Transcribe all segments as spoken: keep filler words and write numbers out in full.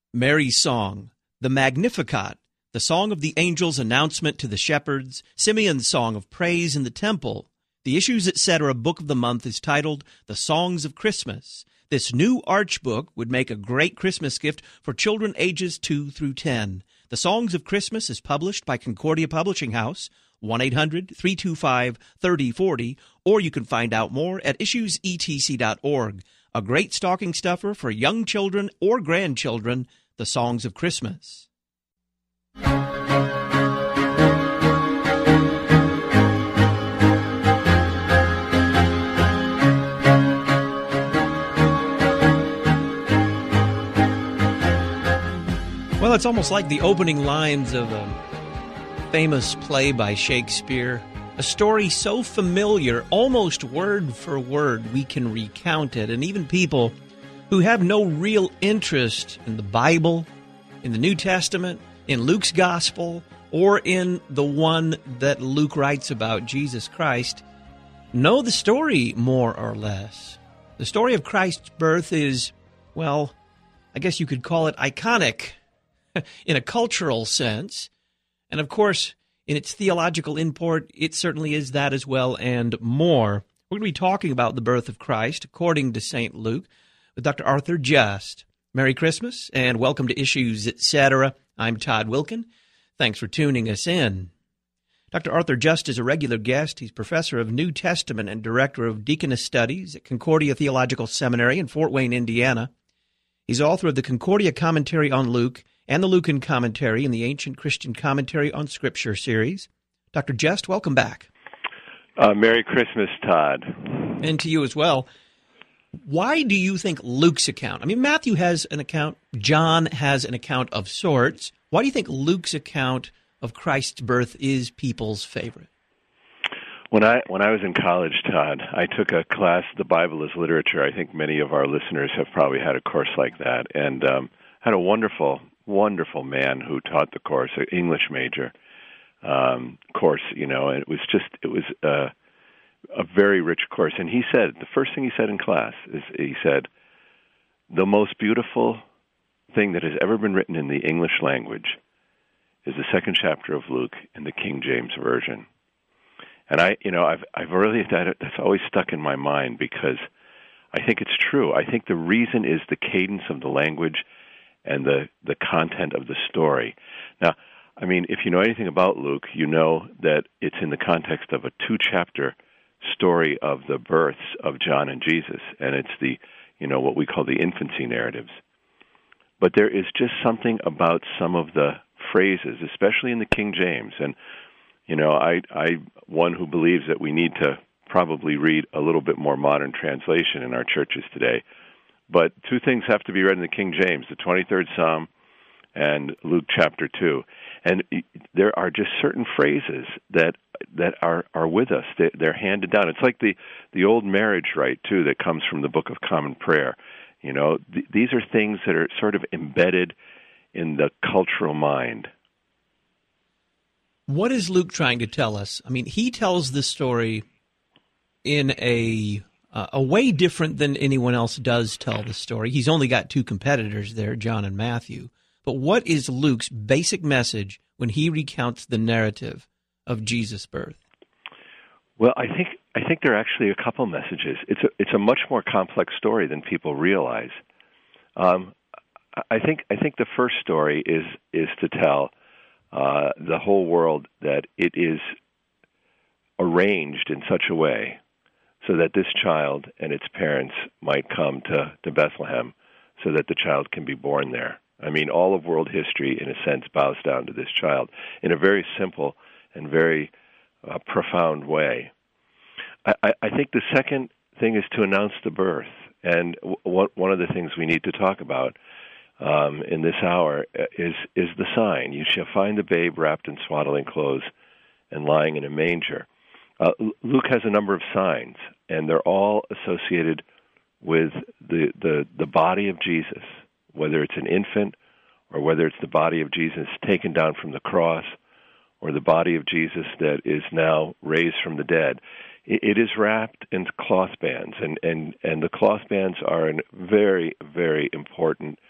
Mary's song, the Magnificat, the song of the angel's announcement to the shepherds, Simeon's song of praise in the temple. The Issues Etc. book of the month is titled The Songs of Christmas. This new Arch book would make a great Christmas gift for children ages two through ten. The Songs of Christmas is published by Concordia Publishing House, one eight hundred, three two five, three oh four oh, or you can find out more at issues e t c dot org. A great stocking stuffer for young children or grandchildren, The Songs of Christmas. Well, it's almost like the opening lines of a famous play by Shakespeare, a story so familiar, almost word for word, we can recount it. And even people who have no real interest in the Bible, in the New Testament, in Luke's Gospel, or in the one that Luke writes about, Jesus Christ, know the story more or less. The story of Christ's birth is, well, I guess you could call it iconic in a cultural sense. And of course, in its theological import, it certainly is that as well and more. We're going to be talking about the birth of Christ, according to Saint Luke, with Doctor Arthur Just. Merry Christmas, and welcome to Issues Etc. I'm Todd Wilkin. Thanks for tuning us in. Doctor Arthur Just is a regular guest. He's professor of New Testament and director of Deaconess Studies at Concordia Theological Seminary in Fort Wayne, Indiana. He's author of the Concordia Commentary on Luke and the Lucan Commentary in the Ancient Christian Commentary on Scripture series. Doctor Just, welcome back. Uh, Merry Christmas, Todd. And to you as well. Why do you think Luke's account, I mean, Matthew has an account, John has an account of sorts. Why do you think Luke's account of Christ's birth is people's favorite? When I when I was in college, Todd, I took a class, The Bible as Literature. I think many of our listeners have probably had a course like that, and um, had a wonderful wonderful man who taught the course, an English major um, course, you know, and it was just, it was uh, a very rich course. And he said, the first thing he said in class is, he said, the most beautiful thing that has ever been written in the English language is the second chapter of Luke in the King James Version. And I, you know, I've, I've really, that, that's always stuck in my mind because I think it's true. I think the reason is the cadence of the language and the, the content of the story. Now, I mean, if you know anything about Luke, you know that it's in the context of a two-chapter story of the births of John and Jesus, and it's the, you know, what we call the infancy narratives. But there is just something about some of the phrases, especially in the King James, and, you know, I, I, one who believes that we need to probably read a little bit more modern translation in our churches today. But two things have to be read in the King James, the twenty-third Psalm and Luke chapter two. And there are just certain phrases that that are, are with us. They, they're handed down. It's like the, the old marriage rite, too, that comes from the Book of Common Prayer. You know, th- these are things that are sort of embedded in the cultural mind. What is Luke trying to tell us? I mean, he tells the story in a... Uh, a way different than anyone else does tell the story. He's only got two competitors there, John and Matthew. But what is Luke's basic message when he recounts the narrative of Jesus' birth? Well, I think I think there are actually a couple messages. It's a it's a much more complex story than people realize. Um, I think I think the first story is is to tell uh, the whole world that it is arranged in such a way so that this child and its parents might come to, to Bethlehem so that the child can be born there. I mean, all of world history, in a sense, bows down to this child in a very simple and very uh, profound way. I, I, I think the second thing is to announce the birth. And w- one of the things we need to talk about um, in this hour is, is the sign. You shall find the babe wrapped in swaddling clothes and lying in a manger. Uh, Luke has a number of signs, and they're all associated with the, the, the body of Jesus, whether it's an infant or whether it's the body of Jesus taken down from the cross or the body of Jesus that is now raised from the dead. It, it is wrapped in cloth bands, and, and, and the cloth bands are a very, very important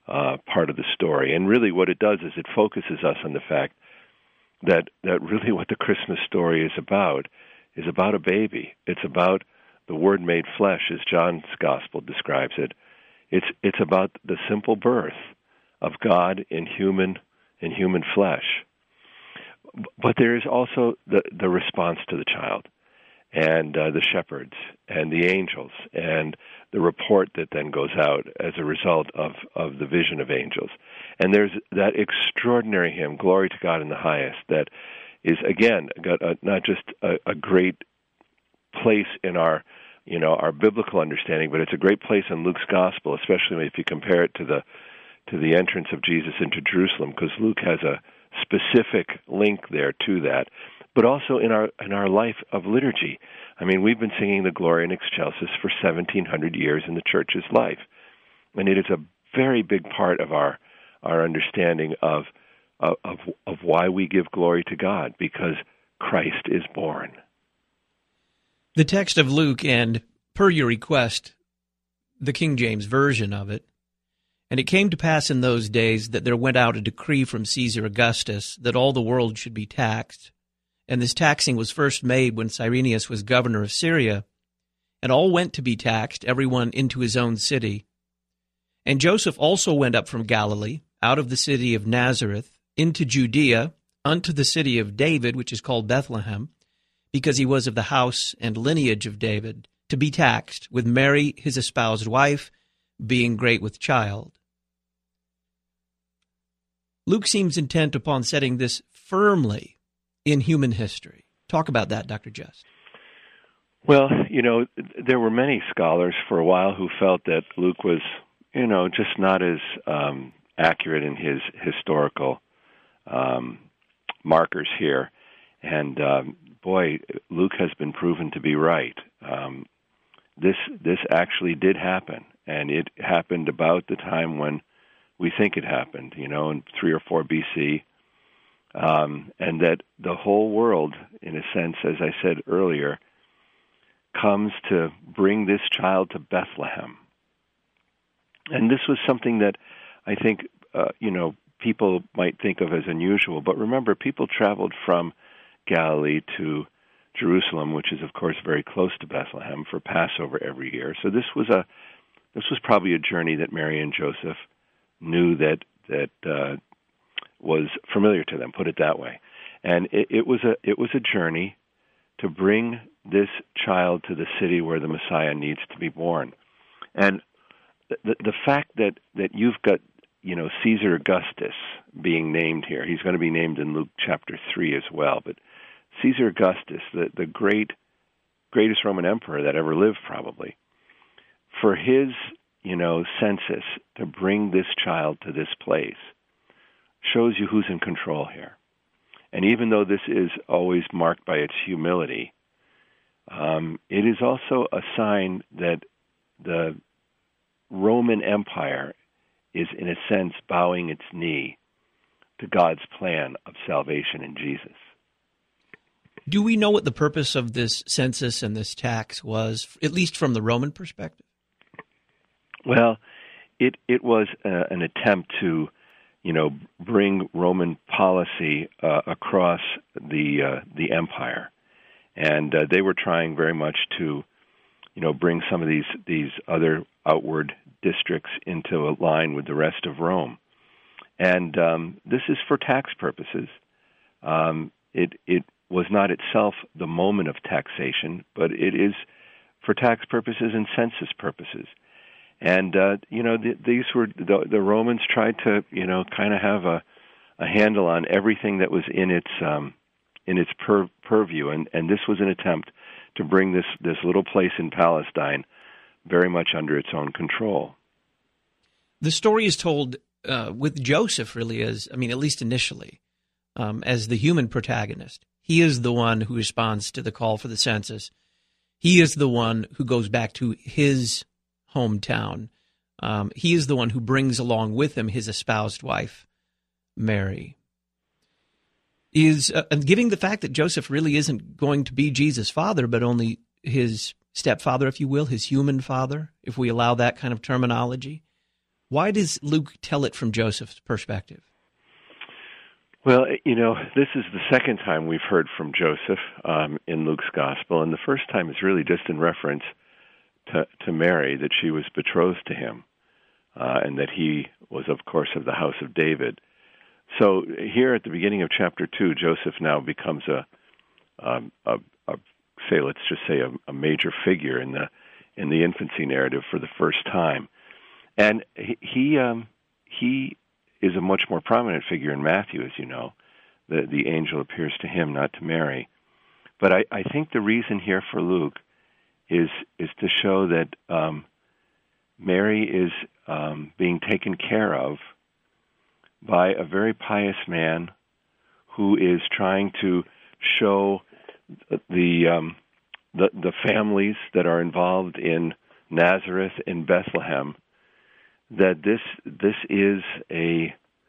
uh, part of the story. And really what it does is it focuses us on the fact that, that really what the Christmas story is about is about a baby. It's about the Word made flesh, as John's Gospel describes it. It's it's about the simple birth of God in human in human flesh. But there is also the, the response to the child, and uh, the shepherds, and the angels, and the report that then goes out as a result of, of the vision of angels. And there's that extraordinary hymn, Glory to God in the Highest, that is, again, got a, not just a, a great place in our, you know, our biblical understanding, but it's a great place in Luke's Gospel, especially if you compare it to the to the entrance of Jesus into Jerusalem, because Luke has a specific link there to that, but also in our in our life of liturgy. I mean, we've been singing the Gloria in Excelsis for seventeen hundred years in the Church's life, and it is a very big part of our our understanding of of of why we give glory to God, because Christ is born. The text of Luke, and per your request, the King James Version of it, and it came to pass in those days that there went out a decree from Caesar Augustus that all the world should be taxed. And this taxing was first made when Cyrenius was governor of Syria. And all went to be taxed, every one into his own city. And Joseph also went up from Galilee, out of the city of Nazareth, into Judea, unto the city of David, which is called Bethlehem, because he was of the house and lineage of David, to be taxed, with Mary his espoused wife, being great with child. Luke seems intent upon setting this firmly in human history. Talk about that, Doctor Just. Well, you know, there were many scholars for a while who felt that Luke was, you know, just not as um, accurate in his historical um, markers here. And, um, boy, Luke has been proven to be right. Um, this this actually did happen, and it happened about the time when we think it happened, you know, in three or four B C, um, and that the whole world, in a sense, as I said earlier, comes to bring this child to Bethlehem. And this was something that I think, uh, you know, people might think of as unusual. But remember, people traveled from Galilee to Jerusalem, which is, of course, very close to Bethlehem, for Passover every year. So this was a this was probably a journey that Mary and Joseph knew that that uh, was familiar to them. Put it that way, and it, it was a it was a journey to bring this child to the city where the Messiah needs to be born. And the the fact that, that you've got, you know, Caesar Augustus being named here, he's going to be named in Luke chapter three as well, but Caesar Augustus, the, the great greatest Roman emperor that ever lived probably, for his, you know, census to bring this child to this place shows you who's in control here. And even though this is always marked by its humility, um, it is also a sign that the Roman Empire is, in a sense, bowing its knee to God's plan of salvation in Jesus. Do we know what the purpose of this census and this tax was, at least from the Roman perspective? Well, it it was uh, an attempt to, you know, bring Roman policy uh, across the uh, the empire, and uh, they were trying very much to, you know, bring some of these these other outward districts into a line with the rest of Rome, and um, this is for tax purposes. Um, it it was not itself the moment of taxation, but it is for tax purposes and census purposes. And, uh, you know, the, these were, the, the Romans tried to, you know, kind of have a, a handle on everything that was in its um, in its pur- purview. And, and this was an attempt to bring this, this little place in Palestine very much under its own control. The story is told uh, with Joseph, really, as, I mean, at least initially, um, as the human protagonist. He is the one who responds to the call for the census. He is the one who goes back to his hometown. Um, he is the one who brings along with him his espoused wife, Mary. Is uh, and giving the fact that Joseph really isn't going to be Jesus' father, but only his stepfather, if you will, his human father, if we allow that kind of terminology. Why does Luke tell it from Joseph's perspective? Well, you know, this is the second time we've heard from Joseph um, in Luke's gospel, and the first time is really just in reference to, to Mary, that she was betrothed to him, uh, and that he was, of course, of the house of David. So here at the beginning of chapter two, Joseph now becomes a, um, a, a say, let's just say, a, a major figure in the in the infancy narrative for the first time, and he he, um, he is a much more prominent figure in Matthew, as you know. The the angel appears to him, not to Mary. But I, I think the reason here for Luke is is to show that um, Mary is um, being taken care of by a very pious man who is trying to show the um, the, the families that are involved in Nazareth and Bethlehem that this this is a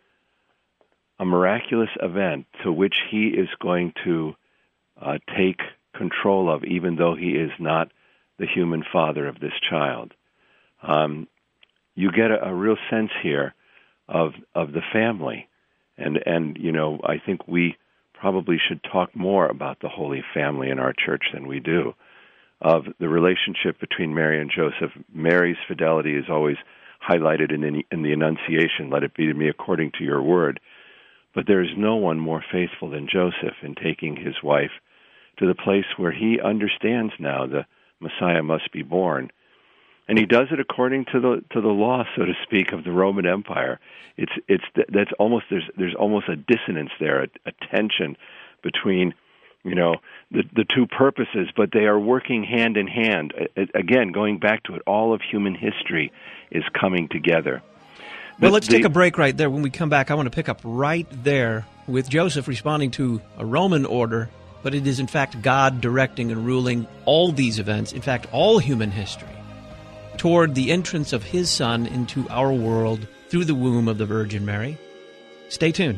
a miraculous event to which he is going to uh, take control of, even though he is not the human father of this child. Um, you get a, a real sense here of of the family, and and you know I think we probably should talk more about the Holy Family in our church than we do, of the relationship between Mary and Joseph. Mary's fidelity is always highlighted in the, in the Annunciation, let it be to me according to your word. But there is no one more faithful than Joseph in taking his wife to the place where he understands now the Messiah must be born. And he does it according to the to the law, so to speak, of the Roman Empire. It's it's that's almost there's there's almost a dissonance there, a, a tension between, you know, the the two purposes, but they are working hand in hand. Again, going back to it, all of human history is coming together. Well, let's the, take a break right there. When we come back, I want to pick up right there with Joseph responding to a Roman order, but it is in fact God directing and ruling all these events, in fact all human history, toward the entrance of his Son into our world through the womb of the Virgin Mary. Stay tuned.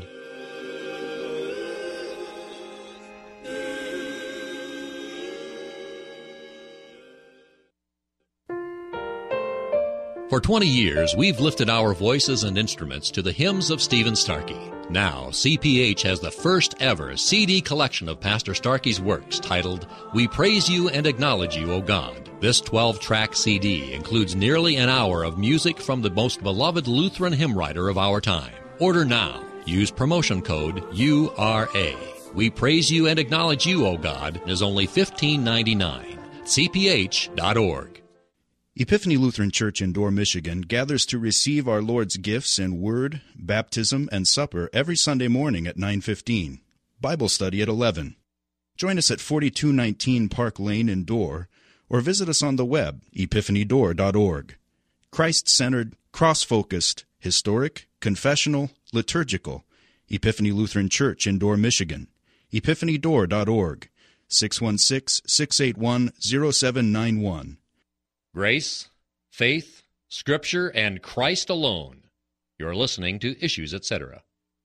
For twenty years, we've lifted our voices and instruments to the hymns of Stephen Starkey. Now, C P H has the first ever C D collection of Pastor Starkey's works titled, We Praise You and Acknowledge You, O God. This twelve-track C D includes nearly an hour of music from the most beloved Lutheran hymn writer of our time. Order now. Use promotion code U R A. We Praise You and Acknowledge You, O God is only fifteen ninety-nine. C P H dot org. Epiphany Lutheran Church in Dorr, Michigan gathers to receive our Lord's gifts in Word, Baptism, and Supper every Sunday morning at nine fifteen. Bible study at eleven. Join us at forty-two nineteen Park Lane in Dorr, or visit us on the web, epiphany door dot org. Christ-centered, cross-focused, historic, confessional, liturgical. Epiphany Lutheran Church in Dorr, Michigan. epiphany door dot org. six one six, six eight one, zero seven nine one. Grace, faith, Scripture, and Christ alone. You're listening to Issues, et cetera.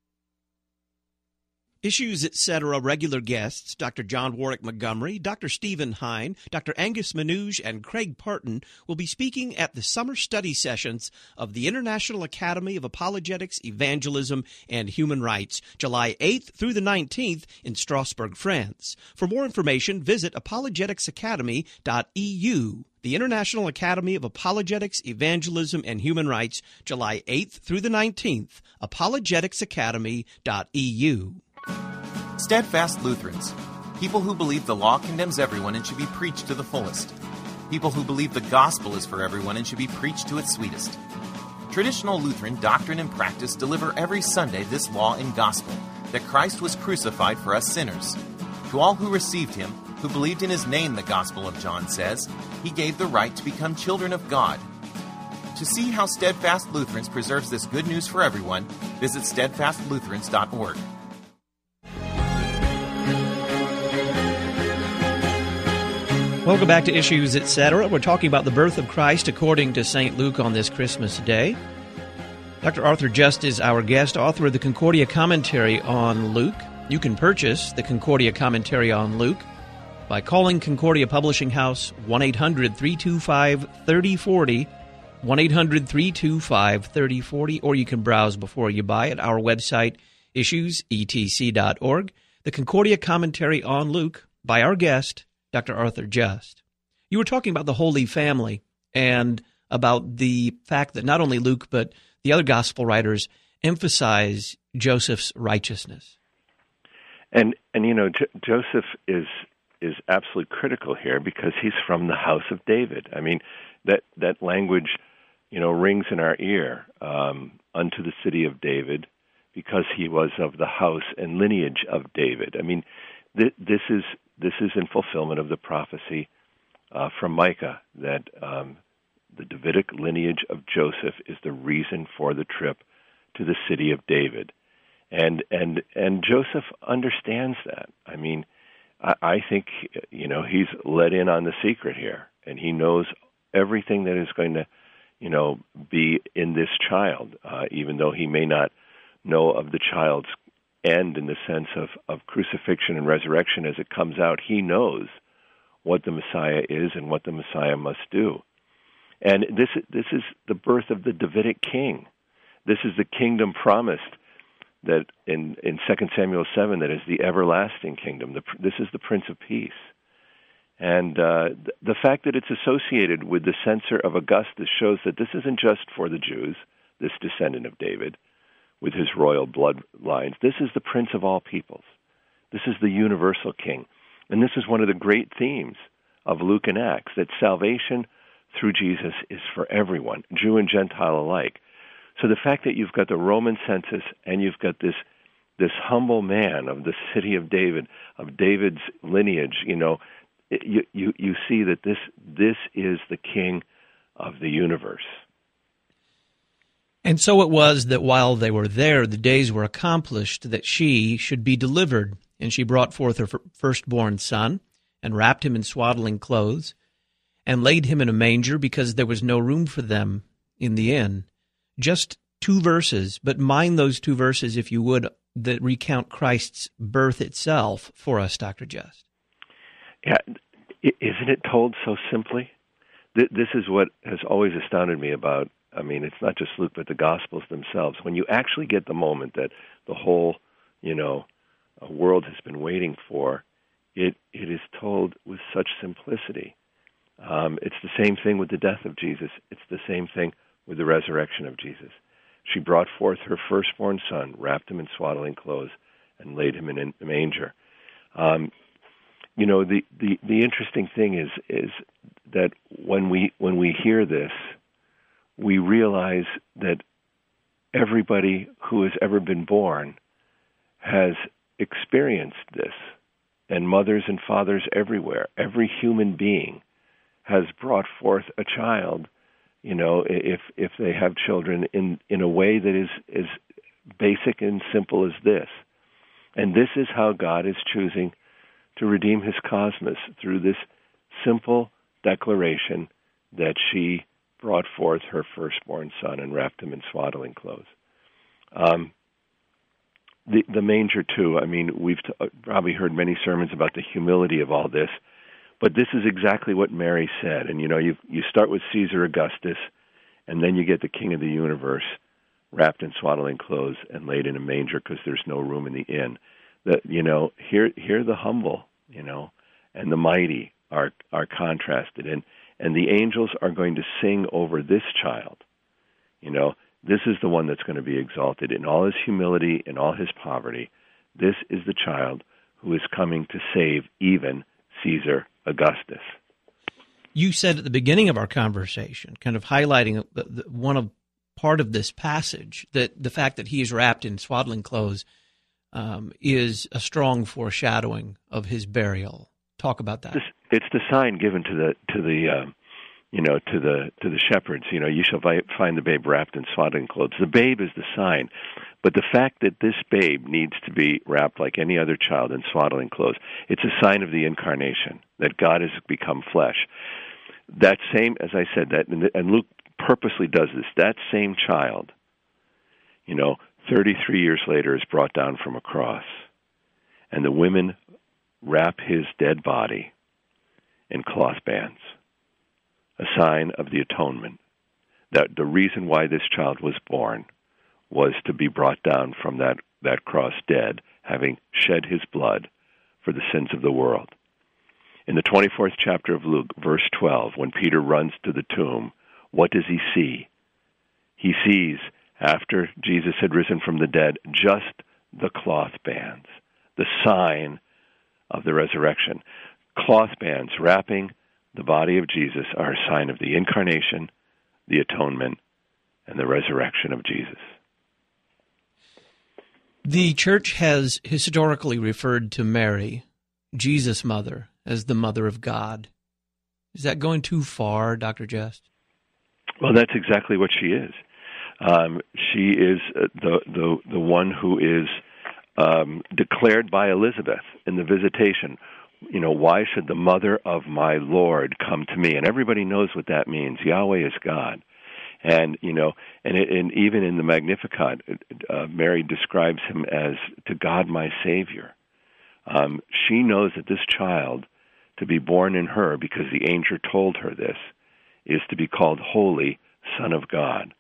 Issues, et cetera. Regular guests, Doctor John Warwick Montgomery, Doctor Stephen Hine, Doctor Angus Manouge, and Craig Parton will be speaking at the summer study sessions of the International Academy of Apologetics, Evangelism, and Human Rights, July eighth through the nineteenth in Strasbourg, France. For more information, visit apologetics academy dot e u. The International Academy of Apologetics, Evangelism, and Human Rights, July eighth through the nineteenth, apologetics academy dot e u. Steadfast Lutherans, people who believe the law condemns everyone and should be preached to the fullest. People who believe the gospel is for everyone and should be preached to its sweetest. Traditional Lutheran doctrine and practice deliver every Sunday this law and gospel, that Christ was crucified for us sinners. To all who received him, who believed in his name, the Gospel of John says, he gave the right to become children of God. To see how Steadfast Lutherans preserves this good news for everyone, visit steadfast lutherans dot org. Welcome back to Issues, et cetera. We're talking about the birth of Christ according to Saint Luke on this Christmas day. Doctor Arthur Just is our guest, author of the Concordia Commentary on Luke. You can purchase the Concordia Commentary on Luke by calling Concordia Publishing House one eight hundred, three two five, three oh four oh, one eight hundred three two five three oh four oh, or you can browse before you buy at our website, issues e t c dot org. The Concordia Commentary on Luke by our guest, Doctor Arthur Just. You were talking about the Holy Family and about the fact that not only Luke but the other gospel writers emphasize Joseph's righteousness. And and you know, J- Joseph is is absolutely critical here because he's from the house of David. I mean, that that language, you know, rings in our ear, um, unto the city of David, because he was of the house and lineage of David. I mean, th- this is this is in fulfillment of the prophecy uh, from Micah that um, the Davidic lineage of Joseph is the reason for the trip to the city of David. And and and Joseph understands that. I mean, I, I think, you know, he's let in on the secret here, and he knows everything that is going to, you know, be in this child, uh, even though he may not know of the child's end in the sense of, of crucifixion and resurrection as it comes out. He knows what the Messiah is and what the Messiah must do. And this this is the birth of the Davidic king. This is the kingdom promised that in, in Second Samuel seven, that is the everlasting kingdom. The, this is the Prince of Peace. And uh, the fact that it's associated with the censer of Augustus shows that this isn't just for the Jews, this descendant of David, with his royal bloodlines. This is the Prince of all peoples. This is the universal king. And this is one of the great themes of Luke and Acts, that salvation through Jesus is for everyone, Jew and Gentile alike. So the fact that you've got the Roman census and you've got this this humble man of the city of David, of David's lineage, you know, you you, you see that this this is the king of the universe. And so it was that while they were there, the days were accomplished that she should be delivered. And she brought forth her firstborn son, and wrapped him in swaddling clothes, and laid him in a manger, because there was no room for them in the inn. Just two verses, but mind those two verses, if you would, that recount Christ's birth itself for us, Doctor Just. Yeah, isn't it told so simply? This is what has always astounded me about, I mean, it's not just Luke, but the Gospels themselves. When you actually get the moment that the whole, you know, world has been waiting for, it it is told with such simplicity. Um, it's the same thing with the death of Jesus. It's the same thing with the resurrection of Jesus. She brought forth her firstborn son, wrapped him in swaddling clothes, and laid him in a manger. Um, you know, the, the, the interesting thing is is that when we when we hear this, we realize that everybody who has ever been born has experienced this, and mothers and fathers everywhere, every human being has brought forth a child, you know, if if they have children, in, in a way that is as basic and simple as this. And this is how God is choosing to redeem his cosmos, through this simple declaration that she brought forth her firstborn son and wrapped him in swaddling clothes. Um, the, the manger, too, I mean, we've t- probably heard many sermons about the humility of all this, but this is exactly what Mary said. And, you know, you you start with Caesar Augustus, and then you get the King of the universe wrapped in swaddling clothes and laid in a manger because there's no room in the inn. That, you know, here here the humble, you know, and the mighty are are contrasted, and and the angels are going to sing over this child. You know, this is the one that's going to be exalted in all his humility, in all his poverty. This is the child who is coming to save even Caesar Augustus. You said at the beginning of our conversation, kind of highlighting the, the, one of part of this passage, that the fact that he is wrapped in swaddling clothes um, is a strong foreshadowing of his burial. Talk about that. It's the sign given to the to the um, you know to the to the shepherds. You know, you shall find the babe wrapped in swaddling clothes. The babe is the sign, but the fact that this babe needs to be wrapped like any other child in swaddling clothes, it's a sign of the incarnation, that God has become flesh. That same, as I said, that and Luke purposely does this. That same child, you know, thirty-three years later, is brought down from a cross, and the women wrap his dead body in cloth bands, a sign of the atonement. that the reason why this child was born was to be brought down from that, that cross dead, having shed his blood for the sins of the world. In the twenty-fourth chapter of Luke, verse twelve, when Peter runs to the tomb, what does he see? He sees, after Jesus had risen from the dead, just the cloth bands, the sign of the resurrection. Cloth bands wrapping the body of Jesus are a sign of the incarnation, the atonement, and the resurrection of Jesus. The church has historically referred to Mary, Jesus' mother, as the Mother of God. Is that going too far, Doctor Just? Well, that's exactly what she is. Um, she is the, the the one who is um, declared by Elizabeth in the visitation. You know, why should the mother of my Lord come to me? And everybody knows what that means. Yahweh is God. And, you know, and, it, and even in the Magnificat, uh, Mary describes him as, to God my Savior. Um, she knows that this child, to be born in her, because the angel told her this, is to be called Holy Son of God.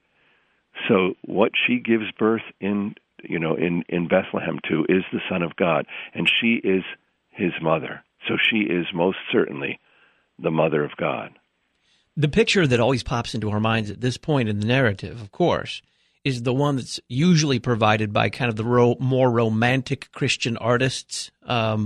So what she gives birth in, you know, in, in Bethlehem to is the Son of God, and she is his mother. So she is most certainly the Mother of God. The picture that always pops into our minds at this point in the narrative, of course, is the one that's usually provided by kind of the ro- more romantic Christian artists, um,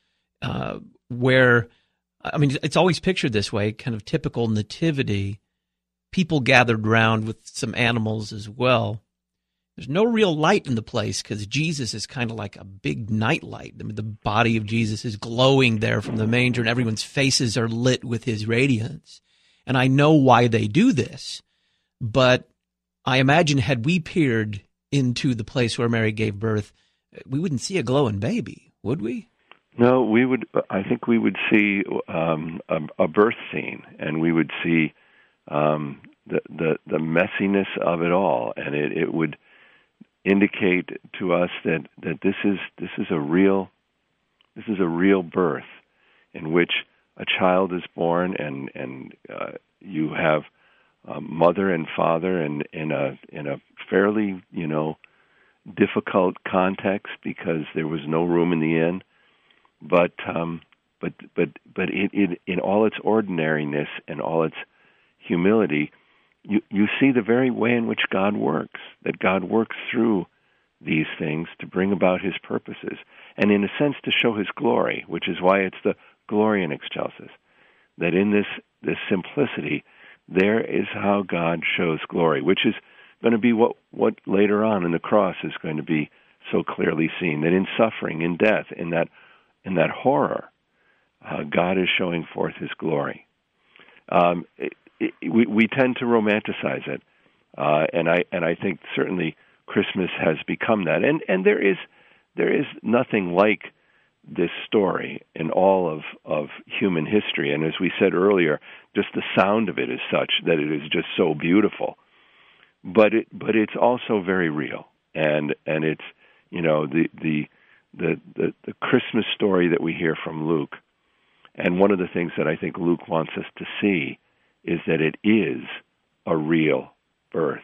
uh, where, I mean, it's always pictured this way, kind of typical nativity, people gathered round with some animals as well. There's no real light in the place because Jesus is kind of like a big night light. I mean, the body of Jesus is glowing there from the manger, and everyone's faces are lit with his radiance. And I know why they do this, but I imagine had we peered into the place where Mary gave birth, we wouldn't see a glowing baby, would we? No, we would. I think we would see um, a, a birth scene, and we would see um, the, the the messiness of it all, and it, it would indicate to us that, that this is this is a real this is a real birth in which a child is born, and and uh, you have a mother and father, and in a in a fairly you know difficult context because there was no room in the inn, but um, but but but it, it in all its ordinariness and all its humility, you you see the very way in which God works. That God works through these things to bring about His purposes, and in a sense to show His glory, which is why it's the Gloria in Excelsis, that in this, this simplicity, there is how God shows glory, which is going to be what, what later on in the cross is going to be so clearly seen, that in suffering, in death, in that in that horror, uh, God is showing forth His glory. Um, it, it, we, we tend to romanticize it, uh, and I and I think certainly Christmas has become that, and and there is there is nothing like this story in all of, of human history. And as we said earlier, just the sound of it is such that it is just so beautiful. But it but it's also very real. And and it's you know, the the the, the, the Christmas story that we hear from Luke, and one of the things that I think Luke wants us to see is that it is a real birth.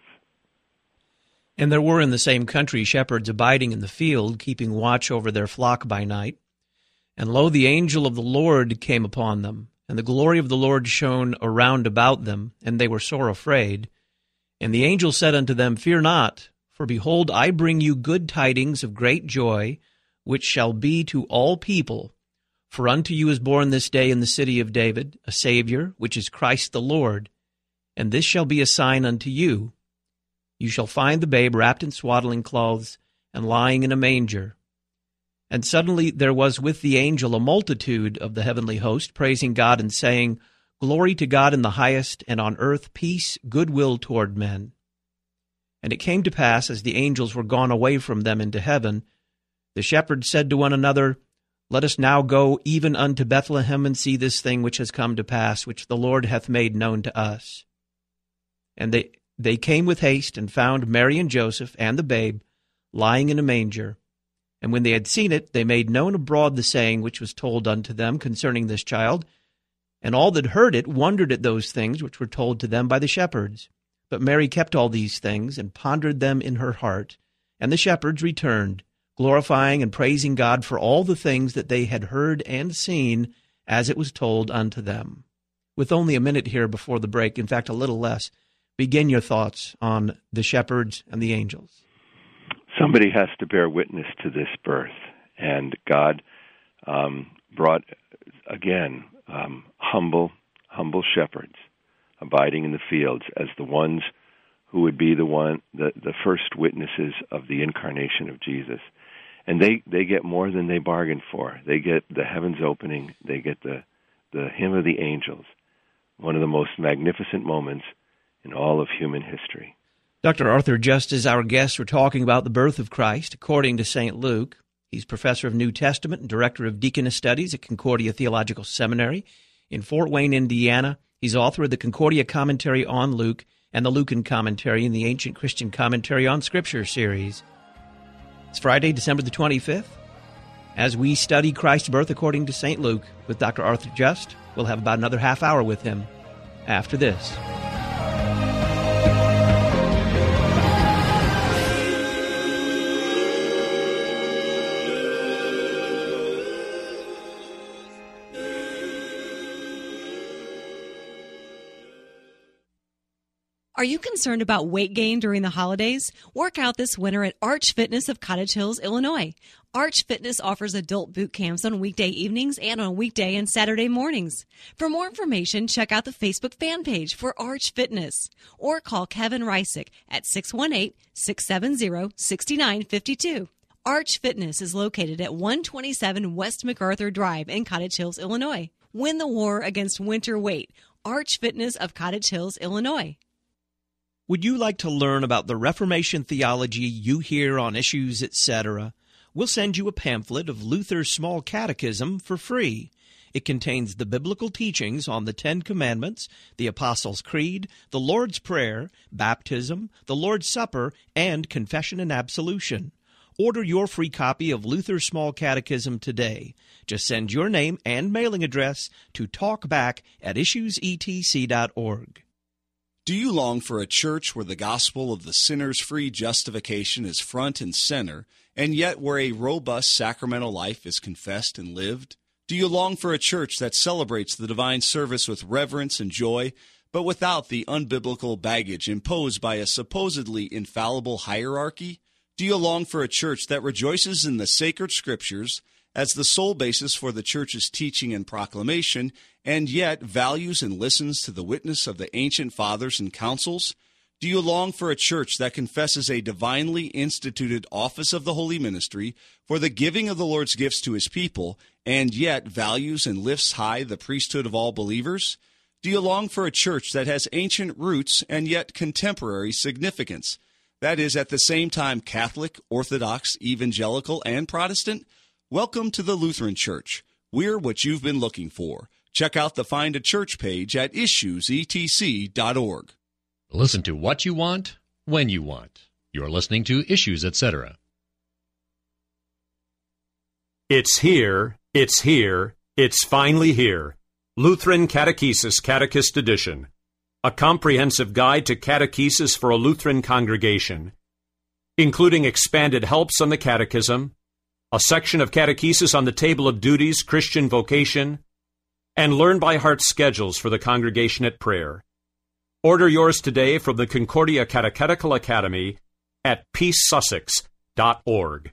And there were in the same country shepherds abiding in the field, keeping watch over their flock by night. And lo, the angel of the Lord came upon them, and the glory of the Lord shone around about them, and they were sore afraid. And the angel said unto them, Fear not, for behold, I bring you good tidings of great joy, which shall be to all people. For unto you is born this day in the city of David a Savior, which is Christ the Lord. And this shall be a sign unto you. You shall find the babe wrapped in swaddling clothes, and lying in a manger. And suddenly there was with the angel a multitude of the heavenly host, praising God and saying, Glory to God in the highest, and on earth peace, goodwill toward men. And it came to pass, as the angels were gone away from them into heaven, the shepherds said to one another, Let us now go even unto Bethlehem, and see this thing which has come to pass, which the Lord hath made known to us. And they, they came with haste, and found Mary and Joseph and the babe lying in a manger. And when they had seen it, they made known abroad the saying which was told unto them concerning this child. And all that heard it wondered at those things which were told to them by the shepherds. But Mary kept all these things and pondered them in her heart. And the shepherds returned, glorifying and praising God for all the things that they had heard and seen, as it was told unto them. With only a minute here before the break, in fact, a little less, begin your thoughts on the shepherds and the angels. Somebody has to bear witness to this birth, and God um, brought, again, um, humble, humble shepherds abiding in the fields as the ones who would be the one, the, the first witnesses of the incarnation of Jesus. And they, they get more than they bargained for. They get the heavens opening. They get the, the hymn of the angels, one of the most magnificent moments in all of human history. Doctor Arthur Just is our guest. We're talking about the birth of Christ according to Saint Luke. He's professor of New Testament and director of Deaconess Studies at Concordia Theological Seminary in Fort Wayne, Indiana. He's author of the Concordia Commentary on Luke and the Lucan Commentary in the Ancient Christian Commentary on Scripture series. It's Friday, December the twenty-fifth. As we study Christ's birth according to Saint Luke with Doctor Arthur Just, we'll have about another half hour with him after this. Are you concerned about weight gain during the holidays? Work out this winter at Arch Fitness of Cottage Hills, Illinois. Arch Fitness offers adult boot camps on weekday evenings and on weekday and Saturday mornings. For more information, check out the Facebook fan page for Arch Fitness or call Kevin Reisick at six one eight, six seven zero, six nine five two. Arch Fitness is located at one twenty-seven West MacArthur Drive in Cottage Hills, Illinois. Win the war against winter weight. Arch Fitness of Cottage Hills, Illinois. Would you like to learn about the Reformation theology you hear on Issues, et cetera? We'll send you a pamphlet of Luther's Small Catechism for free. It contains the biblical teachings on the Ten Commandments, the Apostles' Creed, the Lord's Prayer, baptism, the Lord's Supper, and confession and absolution. Order your free copy of Luther's Small Catechism today. Just send your name and mailing address to talkback at issues e t c dot org. Do you long for a church where the gospel of the sinner's free justification is front and center, and yet where a robust sacramental life is confessed and lived? Do you long for a church that celebrates the divine service with reverence and joy, but without the unbiblical baggage imposed by a supposedly infallible hierarchy? Do you long for a church that rejoices in the sacred scriptures as the sole basis for the church's teaching and proclamation, and yet values and listens to the witness of the ancient fathers and councils? Do you long for a church that confesses a divinely instituted office of the holy ministry for the giving of the Lord's gifts to his people, and yet values and lifts high the priesthood of all believers? Do you long for a church that has ancient roots and yet contemporary significance? That is, at the same time Catholic, Orthodox, Evangelical, and Protestant? Welcome to the Lutheran Church. We're what you've been looking for. Check out the Find a Church page at issues e t c dot org. Listen to what you want, when you want. You're listening to Issues, et cetera. It's here, it's here, it's finally here. Lutheran Catechesis Catechist Edition. A comprehensive guide to catechesis for a Lutheran congregation, including expanded helps on the catechism, a section of catechesis on the table of duties, Christian vocation, and learn-by-heart schedules for the congregation at prayer. Order yours today from the Concordia Catechetical Academy at peace sussex dot org.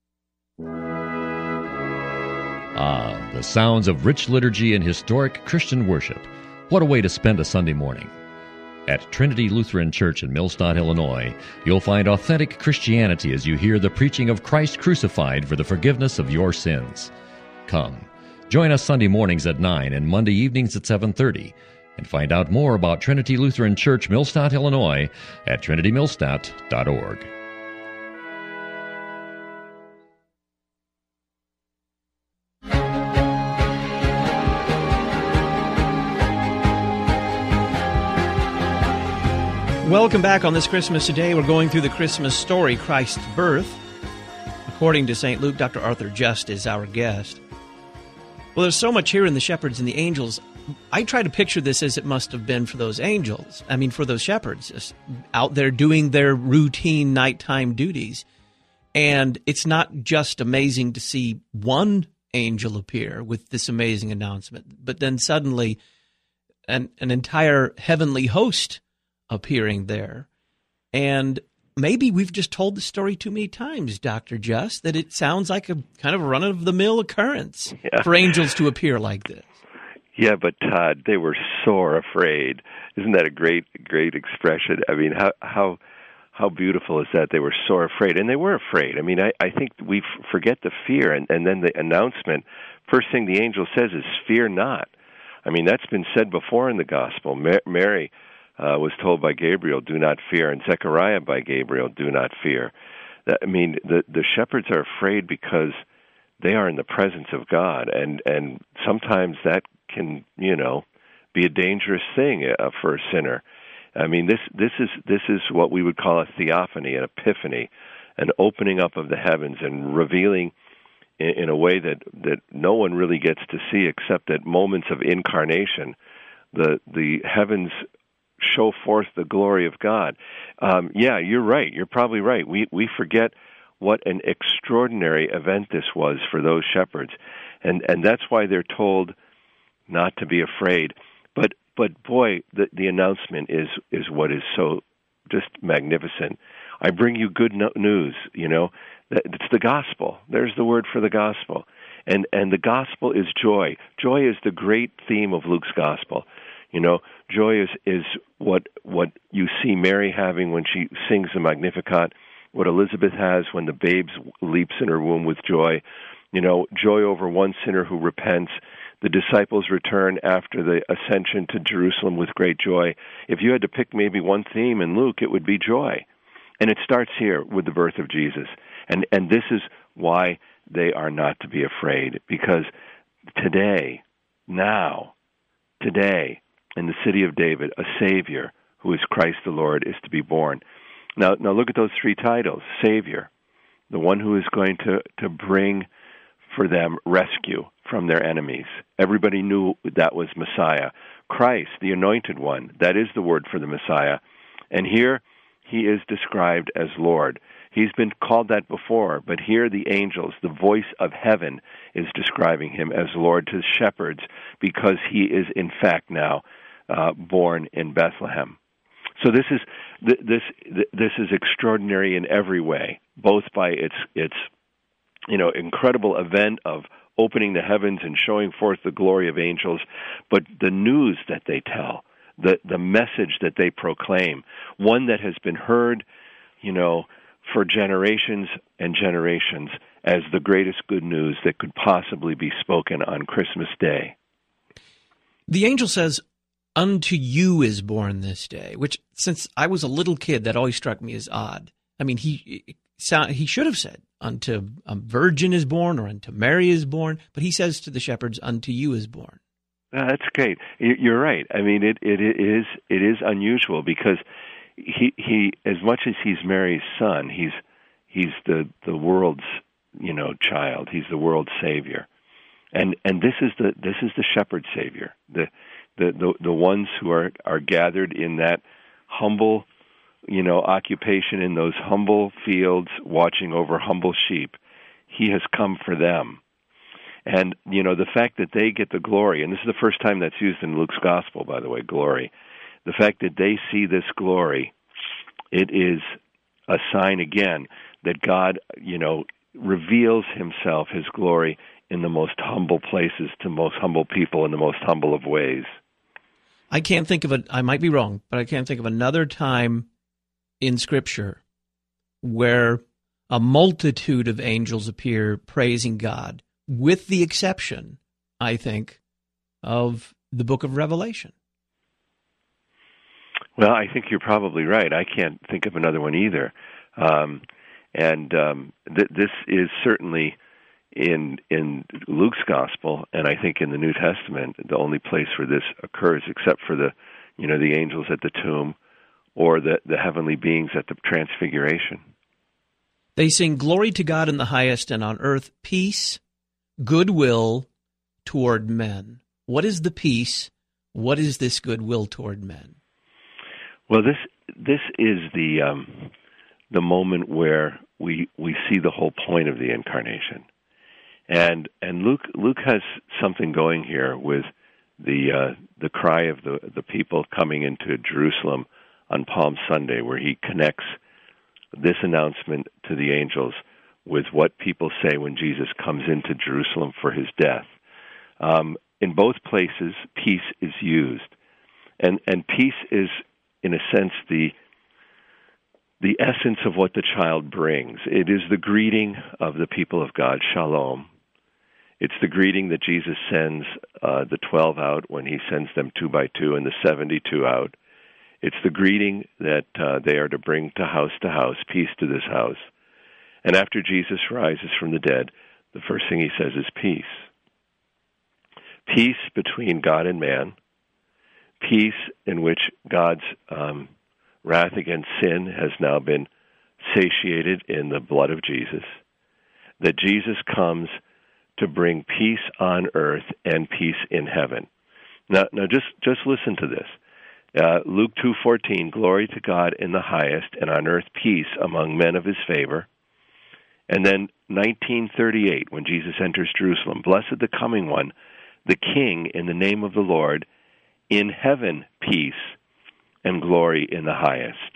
Ah, the sounds of rich liturgy and historic Christian worship. What a way to spend a Sunday morning. At Trinity Lutheran Church in Millstadt, Illinois, you'll find authentic Christianity as you hear the preaching of Christ crucified for the forgiveness of your sins. Come, join us Sunday mornings at nine and Monday evenings at seven thirty, and find out more about Trinity Lutheran Church, Millstadt, Illinois, at trinity millstadt dot org. Welcome back on this Christmas Day. We're going through the Christmas story, Christ's birth. According to Saint Luke, Doctor Arthur Just is our guest. Well, there's so much here in the shepherds and the angels. I try to picture this as it must have been for those angels. I mean, for those shepherds just out there doing their routine nighttime duties. And it's not just amazing to see one angel appear with this amazing announcement, but then suddenly an, an entire heavenly host appearing there. And maybe we've just told the story too many times, Doctor Just, that it sounds like a kind of run-of-the-mill occurrence yeah. for angels to appear like this. Yeah, but Todd, they were sore afraid. Isn't that a great, great expression? I mean, how how how beautiful is that? They were sore afraid, and they were afraid. I mean, I, I think we f- forget the fear, and, and then the announcement. First thing the angel says is, "Fear not." I mean, that's been said before in the gospel. Ma- Mary uh, was told by Gabriel, "Do not fear," and Zechariah by Gabriel, "Do not fear." That, I mean, the the shepherds are afraid because they are in the presence of God, and and sometimes that can, you know, be a dangerous thing uh, for a sinner. I mean, this this is this is what we would call a theophany, an epiphany, an opening up of the heavens and revealing in, in a way that, that no one really gets to see except at moments of incarnation. The the heavens show forth the glory of God. Um, yeah, you're right. You're probably right. We we forget what an extraordinary event this was for those shepherds, and and that's why they're told not to be afraid. But but boy, the the announcement is is what is so just magnificent. I bring you good no- news. You know, it's the gospel. There's the word for the gospel, and and the gospel is joy. Joy is the great theme of Luke's gospel. You know, joy is is what what you see Mary having when she sings the Magnificat. What Elizabeth has when the babe leaps in her womb with joy. You know, joy over one sinner who repents. The disciples return after the ascension to Jerusalem with great joy. If you had to pick maybe one theme in Luke, it would be joy. And it starts here with the birth of Jesus. And and this is why they are not to be afraid, because today, now, today, in the city of David, a Savior, who is Christ the Lord, is to be born. Now, now look at those three titles. Savior, the one who is going to, to bring for them rescue from their enemies. Everybody knew that was Messiah. Christ, the anointed one, that is the word for the Messiah. And here he is described as Lord. He's been called that before, but here the angels, the voice of heaven, is describing him as Lord to shepherds, because he is in fact now uh, born in Bethlehem. So this is this this is extraordinary in every way, both by its its you know incredible event of opening the heavens and showing forth the glory of angels, but the news that they tell, the the message that they proclaim, one that has been heard, you know, for generations and generations as the greatest good news that could possibly be spoken on Christmas Day. The angel says, "Unto you is born this day," which, since I was a little kid, that always struck me as odd. I mean, he he should have said, "Unto a virgin is born," or "Unto Mary is born," but he says to the shepherds, "Unto you is born." Uh, that's great. You're right. I mean, it it is it is unusual, because he he as much as he's Mary's son, he's he's the the world's you know child. He's the world's savior, and and this is the this is the shepherd savior. The The, the the ones who are, are gathered in that humble, you know, occupation in those humble fields, watching over humble sheep. He has come for them. And, you know, the fact that they get the glory, and this is the first time that's used in Luke's gospel, by the way, glory. The fact that they see this glory, it is a sign again that God, you know, reveals himself, his glory, in the most humble places to most humble people in the most humble of ways. I can't think of it. I might be wrong, but I can't think of another time in Scripture where a multitude of angels appear praising God, with the exception, I think, of the book of Revelation. Well, I think you're probably right. I can't think of another one either. Um, and um, th- this is certainly in in Luke's gospel, and I think in the New Testament, the only place where this occurs, except for the, you know, the angels at the tomb or the, the heavenly beings at the transfiguration. They sing, "Glory to God in the highest, and on earth peace, goodwill toward men." What is the peace What is this goodwill toward men? Well, this this is the um, the moment where we we see the whole point of the incarnation, and and Luke Luke has something going here with the uh, the cry of the the people coming into Jerusalem on Palm Sunday, where he connects this announcement to the angels with what people say when Jesus comes into Jerusalem for his death. Um, in both places, peace is used, and and peace is, in a sense, the the essence of what the child brings. It is the greeting of the people of God, shalom. It's the greeting that Jesus sends uh, the twelve out when he sends them two by two and the seventy-two out. It's the greeting that uh, they are to bring to house to house, peace to this house. And after Jesus rises from the dead, the first thing he says is peace. Peace between God and man, peace in which God's um, wrath against sin has now been satiated in the blood of Jesus, that Jesus comes to bring peace on earth and peace in heaven. Now, now just, just listen to this. Uh, Luke two fourteen, glory to God in the highest, and on earth peace among men of his favor. And then nineteen thirty-eight, when Jesus enters Jerusalem, blessed the coming one, the King in the name of the Lord, in heaven peace and glory in the highest.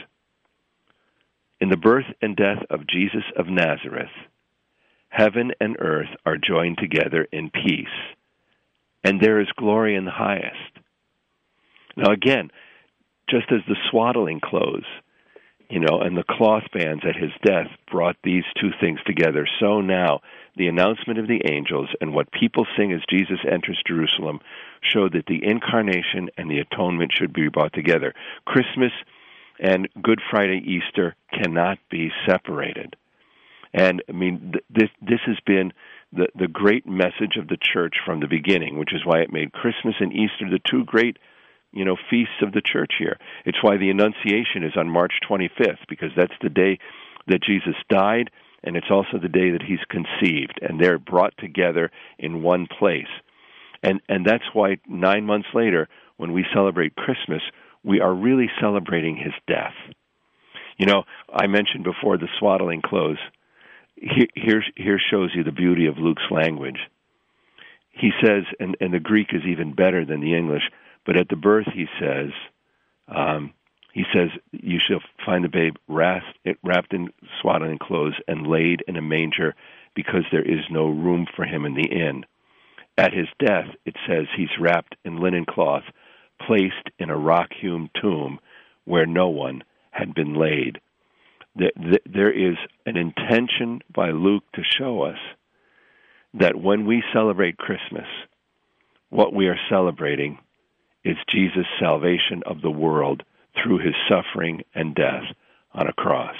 In the birth and death of Jesus of Nazareth, heaven and earth are joined together in peace, and there is glory in the highest. Now again, just as the swaddling clothes, you know, and the cloth bands at his death brought these two things together, so now the announcement of the angels and what people sing as Jesus enters Jerusalem show that the incarnation and the atonement should be brought together. Christmas and Good Friday, Easter cannot be separated. And, I mean, th- this this has been the, the great message of the church from the beginning, which is why it made Christmas and Easter the two great you know, feasts of the church here. It's why the Annunciation is on March twenty-fifth, because that's the day that Jesus died, and it's also the day that he's conceived, and they're brought together in one place. And and that's why nine months later, when we celebrate Christmas, we are really celebrating his death. You know, I mentioned before the swaddling clothes. Here, here, here shows you the beauty of Luke's language. He says, and, and the Greek is even better than the English, but at the birth, he says, um, he says, you shall find the babe wrapped, wrapped in swaddling clothes and laid in a manger, because there is no room for him in the inn. At his death, it says he's wrapped in linen cloth, placed in a rock-hewn tomb where no one had been laid. There is an intention by Luke to show us that when we celebrate Christmas, what we are celebrating is Jesus' salvation of the world through his suffering and death on a cross.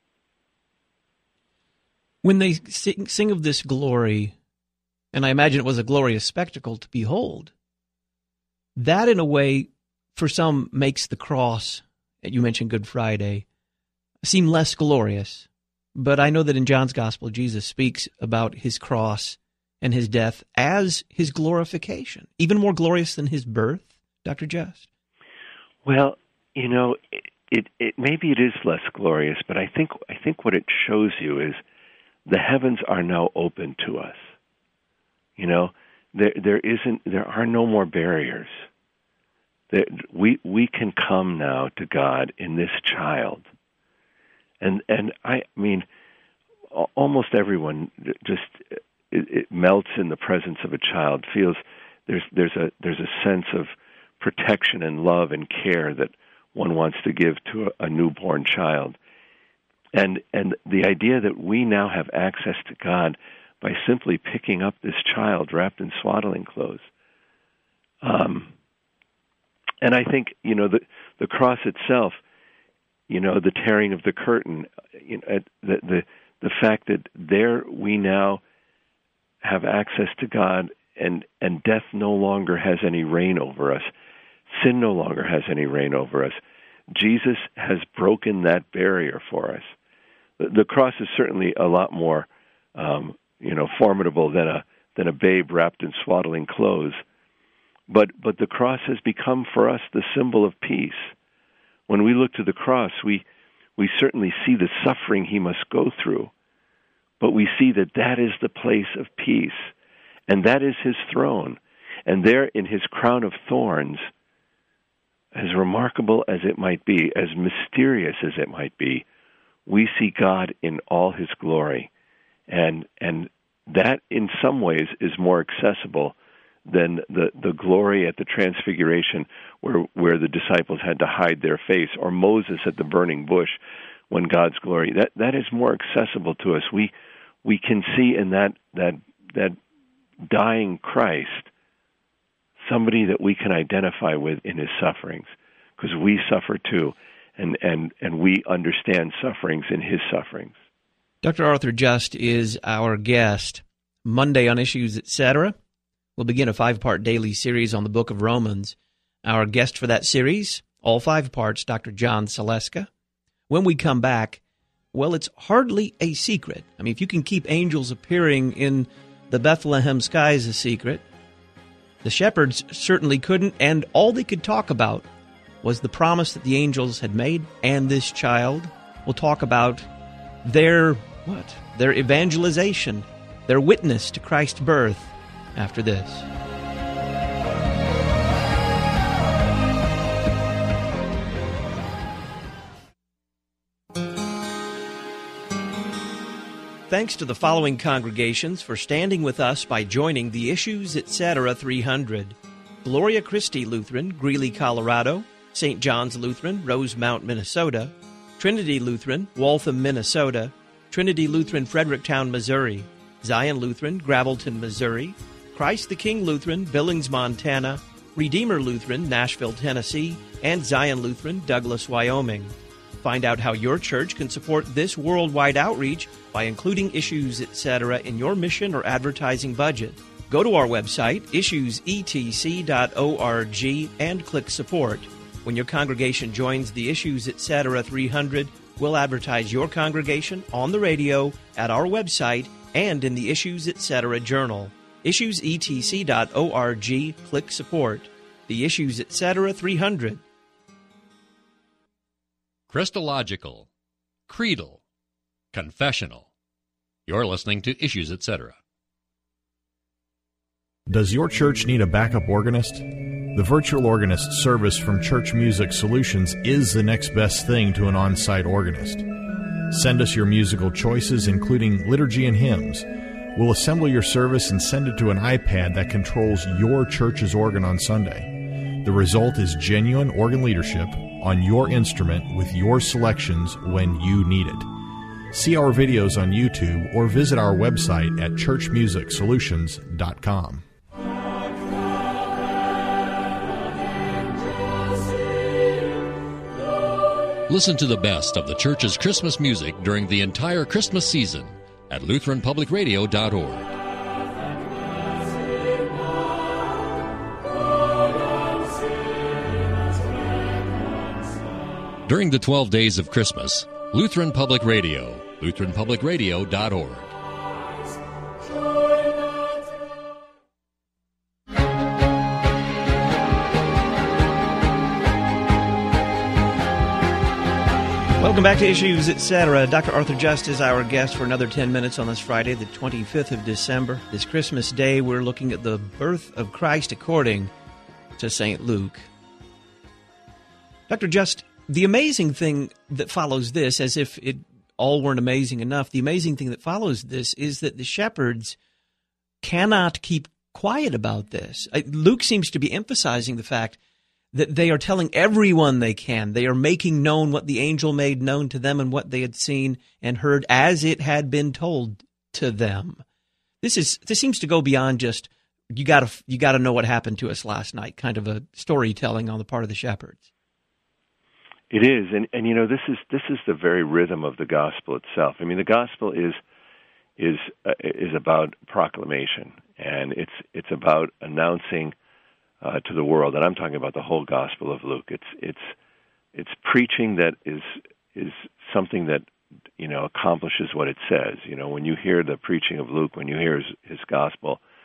When they sing, sing of this glory, and I imagine it was a glorious spectacle to behold, that in a way, for some, makes the cross, you mentioned Good Friday, seem less glorious. But I know that in John's Gospel, Jesus speaks about his cross and his death as his glorification, even more glorious than his birth. Doctor Just? Well, you know, it, it, it maybe it is less glorious, but I think I think what it shows you is the heavens are now open to us. You know, there there isn't there are no more barriers. There, we we can come now to God in this child, and and I mean, almost everyone just it, it melts in the presence of a child. Feels there's there's a there's a sense of protection and love and care that one wants to give to a, a newborn child. And and the idea that we now have access to God by simply picking up this child wrapped in swaddling clothes. Um, and I think, you know, the, the cross itself, you know, the tearing of the curtain, you know, the, the, the fact that there we now have access to God, and, and death no longer has any reign over us. Sin no longer has any reign over us. Jesus has broken that barrier for us. The, the cross is certainly a lot more, um, you know, formidable than a than a babe wrapped in swaddling clothes. But but the cross has become for us the symbol of peace. When we look to the cross, we we certainly see the suffering he must go through, but we see that that is the place of peace, and that is his throne. And there in his crown of thorns, as remarkable as it might be, as mysterious as it might be, we see God in all his glory. And and that in some ways is more accessible than the, the glory at the Transfiguration, where where the disciples had to hide their face, or Moses at the burning bush when God's glory. That that is more accessible to us. We we can see in that that that dying Christ somebody that we can identify with in his sufferings, because we suffer too, and, and, and we understand sufferings in his sufferings. Doctor Arthur Just is our guest. Monday on Issues, et cetera, we'll begin a five-part daily series on the book of Romans. Our guest for that series, all five parts, Doctor John Saleska. When we come back, well, it's hardly a secret. I mean, if you can keep angels appearing in the Bethlehem skies a secret, the shepherds certainly couldn't, and all they could talk about was the promise that the angels had made and this child. We'll talk about their, what? Their evangelization, their witness to Christ's birth after this. Thanks to the following congregations for standing with us by joining the Issues, et cetera three hundred. Gloria Christi Lutheran, Greeley, Colorado. Saint John's Lutheran, Rosemount, Minnesota. Trinity Lutheran, Waltham, Minnesota. Trinity Lutheran, Fredericktown, Missouri. Zion Lutheran, Gravelton, Missouri. Christ the King Lutheran, Billings, Montana. Redeemer Lutheran, Nashville, Tennessee. And Zion Lutheran, Douglas, Wyoming. Find out how your church can support this worldwide outreach by including Issues, et cetera in your mission or advertising budget. Go to our website, issues e t c dot org, and click Support. When your congregation joins the Issues, et cetera three hundred, we'll advertise your congregation on the radio, at our website, and in the Issues, et cetera journal. issues e t c dot org, click Support. The Issues, et cetera three hundred. Christological, creedal, confessional. You're listening to Issues, et cetera. Does your church need a backup organist? The virtual organist service from Church Music Solutions is the next best thing to an on-site organist. Send us your musical choices, including liturgy and hymns. We'll assemble your service and send it to an iPad that controls your church's organ on Sunday. The result is genuine organ leadership on your instrument with your selections when you need it. See our videos on YouTube or visit our website at church music solutions dot com. Listen to the best of the church's Christmas music during the entire Christmas season at lutheran public radio dot org. During the twelve days of Christmas, Lutheran Public Radio, lutheran public radio dot org. Welcome back to Issues, et cetera. Doctor Arthur Just is our guest for another ten minutes on this Friday, the twenty-fifth of December. This Christmas Day, we're looking at the birth of Christ according to Saint Luke. Doctor Just, the amazing thing that follows this, as if it all weren't amazing enough, the amazing thing that follows this is that the shepherds cannot keep quiet about this. Luke seems to be emphasizing the fact that they are telling everyone they can. They are making known what the angel made known to them and what they had seen and heard as it had been told to them. This is this seems to go beyond just, you got to you got to know what happened to us last night, kind of a storytelling on the part of the shepherds. It is, and, and you know, this is this is the very rhythm of the gospel itself. I mean, the gospel is is uh, is about proclamation, and it's it's about announcing uh, to the world. And I'm talking about the whole gospel of Luke. It's it's it's preaching that is is something that, you know, accomplishes what it says. You know, when you hear the preaching of Luke, when you hear his, his gospel,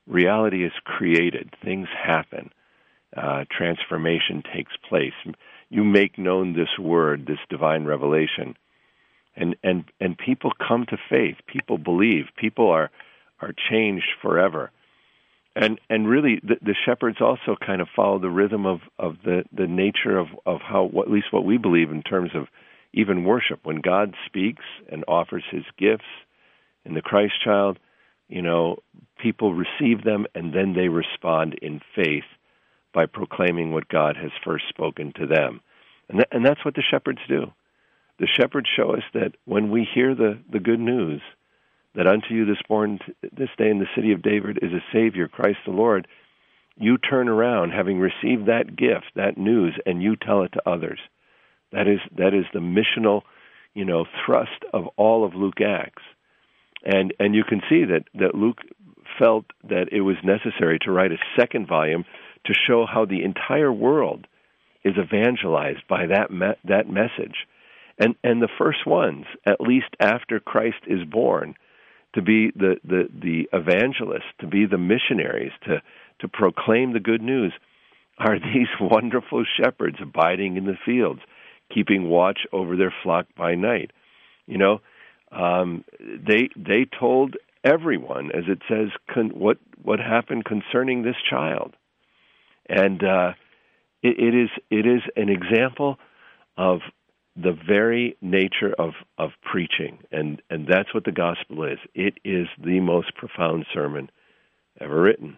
reality is created. Things happen. Uh, transformation takes place. You make known this word, this divine revelation, and and and people come to faith. People believe. People are are changed forever. And and really, the, the shepherds also kind of follow the rhythm of, of the, the nature of, of how, at least what we believe in terms of even worship. When God speaks and offers his gifts in the Christ child, you know, people receive them and then they respond in faith by proclaiming what God has first spoken to them. And that, and that's what the shepherds do. The shepherds show us that when we hear the, the good news, that unto you this born this day in the city of David is a Savior, Christ the Lord, you turn around, having received that gift, that news, and you tell it to others. That is that is the missional, you know, thrust of all of Luke Acts. And and you can see that, that Luke felt that it was necessary to write a second volume to show how the entire world is evangelized by that me- that message. And and the first ones, at least after Christ is born, to be the, the, the evangelists, to be the missionaries, to, to proclaim the good news, are these wonderful shepherds abiding in the fields, keeping watch over their flock by night. You know, um, they they told everyone, as it says, con- what what happened concerning this child, and uh, it, it is it is an example of the very nature of, of preaching, and, and that's what the gospel is. It is the most profound sermon ever written.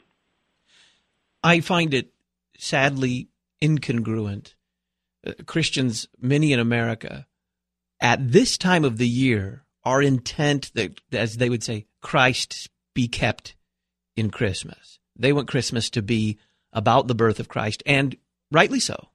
I find it sadly incongruent. Uh, Christians, many in America, at this time of the year, are intent that, as they would say, Christ be kept in Christmas. They want Christmas to be about the birth of Christ, and rightly so.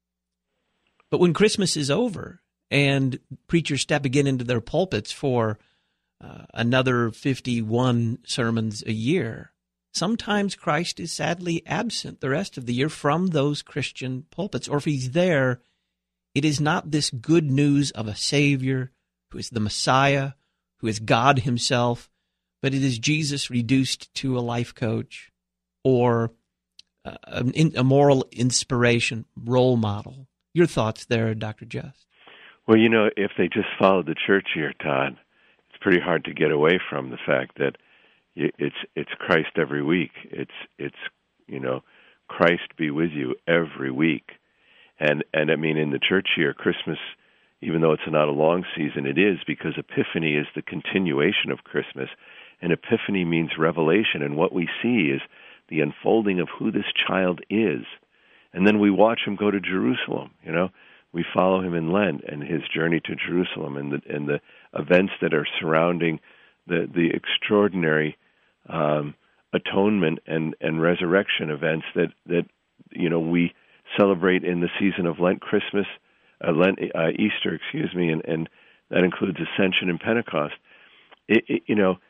But when Christmas is over and preachers step again into their pulpits for uh, another fifty-one sermons a year, sometimes Christ is sadly absent the rest of the year from those Christian pulpits. Or if he's there, it is not this good news of a Savior who is the Messiah, who is God himself, but it is Jesus reduced to a life coach or uh, a, a moral inspiration, role model. Your thoughts there, Doctor Just? Well, you know, if they just follow the church here, Todd, it's pretty hard to get away from the fact that it's it's Christ every week. It's it's you know, Christ be with you every week, and and I mean in the church here, Christmas, even though it's not a long season, it is, because Epiphany is the continuation of Christmas, and Epiphany means revelation, and what we see is the unfolding of who this child is. And then we watch him go to Jerusalem, you know. We follow him in Lent and his journey to Jerusalem and the, and the events that are surrounding the, the extraordinary um, atonement and, and resurrection events that, that, you know, we celebrate in the season of Lent, Christmas, uh, Lent, uh, Easter, excuse me, and, and that includes Ascension and Pentecost. It, it, you know,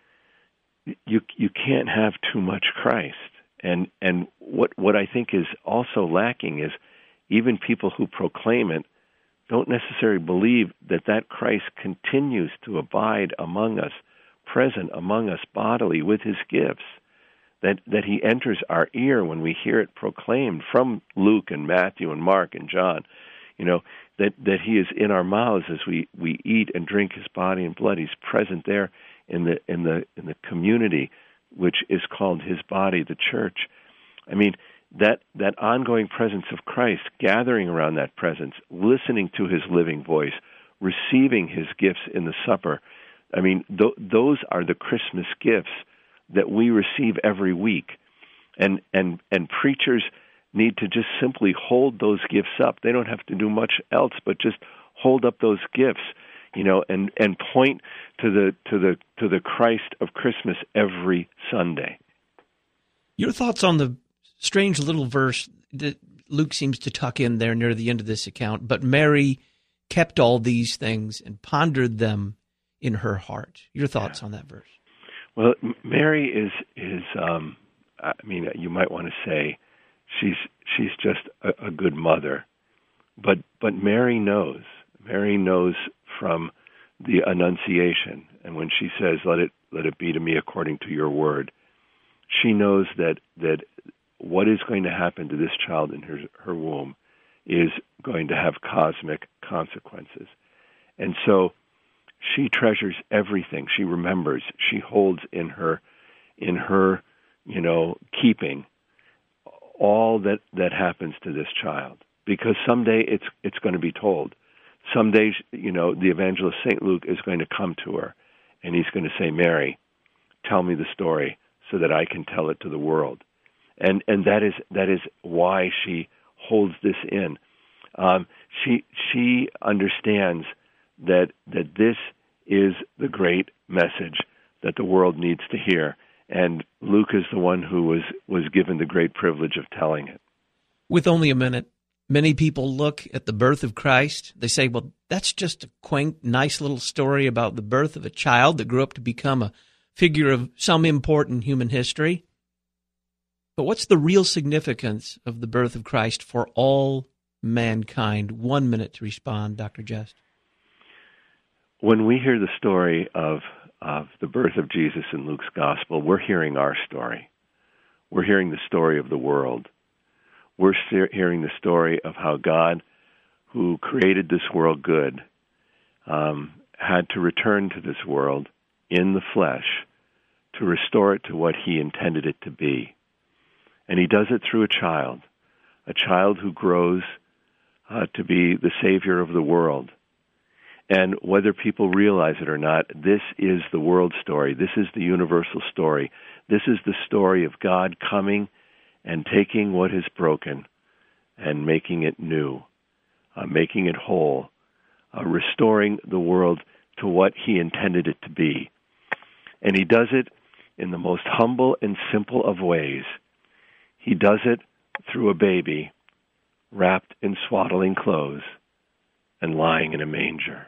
you you can't have too much Christ. And and what what I think is also lacking is even people who proclaim it don't necessarily believe that that Christ continues to abide among us, present among us bodily with his gifts, that, that he enters our ear when we hear it proclaimed from Luke and Matthew and Mark and John, you know, that, that he is in our mouths as we, we eat and drink his body and blood. He's present there in the in the in the community, which is called his body, the church. I mean, that that ongoing presence of Christ, gathering around that presence, listening to his living voice, receiving his gifts in the supper. I mean, th- those are the Christmas gifts that we receive every week. And, and, and preachers need to just simply hold those gifts up. They don't have to do much else but just hold up those gifts, you know, and, and point to the to the to the Christ of Christmas every Sunday. Your thoughts on the strange little verse that Luke seems to tuck in there near the end of this account, but Mary kept all these things and pondered them in her heart. Your thoughts yeah. on that verse? Well, Mary is is um, I mean, you might want to say she's she's just a, a good mother, but but Mary knows. Mary knows from the Annunciation, and when she says, "Let it let it be to me according to your word," She knows that that what is going to happen to this child in her her womb is going to have cosmic consequences. And so she treasures everything. She remembers. She holds in her in her, you know, keeping all that, that happens to this child. Because someday it's it's going to be told. Someday, you know, the evangelist Saint Luke is going to come to her, and he's going to say, Mary, tell me the story so that I can tell it to the world. And and that is that is why she holds this in. Um, she she understands that that this is the great message that the world needs to hear. And Luke is the one who was, was given the great privilege of telling it. With only a minute, many people look at the birth of Christ. They say, well, that's just a quaint, nice little story about the birth of a child that grew up to become a figure of some important human history. But what's the real significance of the birth of Christ for all mankind? One minute to respond, Doctor Just. When we hear the story of of the birth of Jesus in Luke's gospel, we're hearing our story. We're hearing the story of the world. We're hearing the story of how God, who created this world good, um, had to return to this world in the flesh to restore it to what he intended it to be. And he does it through a child, a child who grows uh, to be the Savior of the world. And whether people realize it or not, this is the world story. This is the universal story. This is the story of God coming and taking what is broken and making it new, uh, making it whole, uh, restoring the world to what he intended it to be. And he does it in the most humble and simple of ways. He does it through a baby wrapped in swaddling clothes and lying in a manger.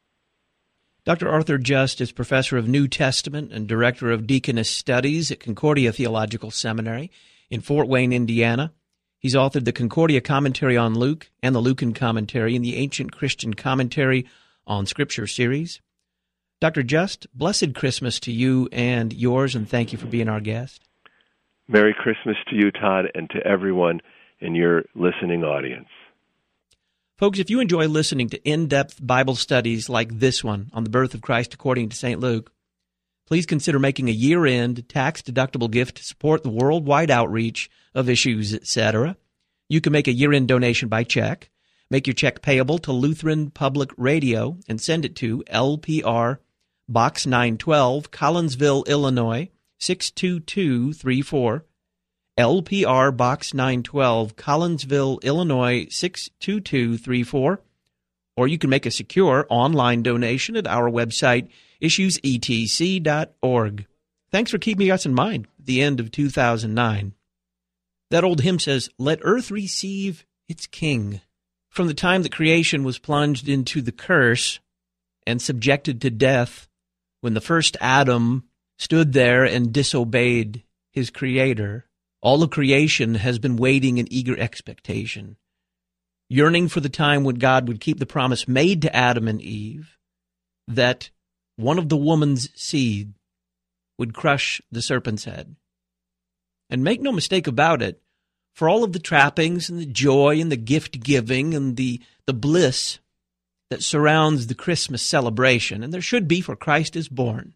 Doctor Arthur Just is professor of New Testament and director of Deaconess Studies at Concordia Theological Seminary in Fort Wayne, Indiana. He's authored the Concordia Commentary on Luke and the Lucan Commentary and the Ancient Christian Commentary on Scripture series. Doctor Just, blessed Christmas to you and yours, and thank you for being our guest. Merry Christmas to you, Todd, and to everyone in your listening audience. Folks, if you enjoy listening to in-depth Bible studies like this one on the birth of Christ according to Saint Luke, please consider making a year-end tax-deductible gift to support the worldwide outreach of Issues, et cetera. You can make a year-end donation by check. Make your check payable to Lutheran Public Radio and send it to L P R, Box nine twelve, Collinsville, Illinois, six two two three four. L P R Box nine twelve, Collinsville, Illinois, six two two three four. Or you can make a secure online donation at our website, issues e t c dot org. Thanks for keeping us in mind at the end of two thousand nine. That old hymn says, "Let earth receive its king." From the time that creation was plunged into the curse and subjected to death, when the first Adam stood there and disobeyed his Creator, all of creation has been waiting in eager expectation, yearning for the time when God would keep the promise made to Adam and Eve that one of the woman's seed would crush the serpent's head. And make no mistake about it, for all of the trappings and the joy and the gift-giving and the, the bliss that surrounds the Christmas celebration, and there should be, for Christ is born,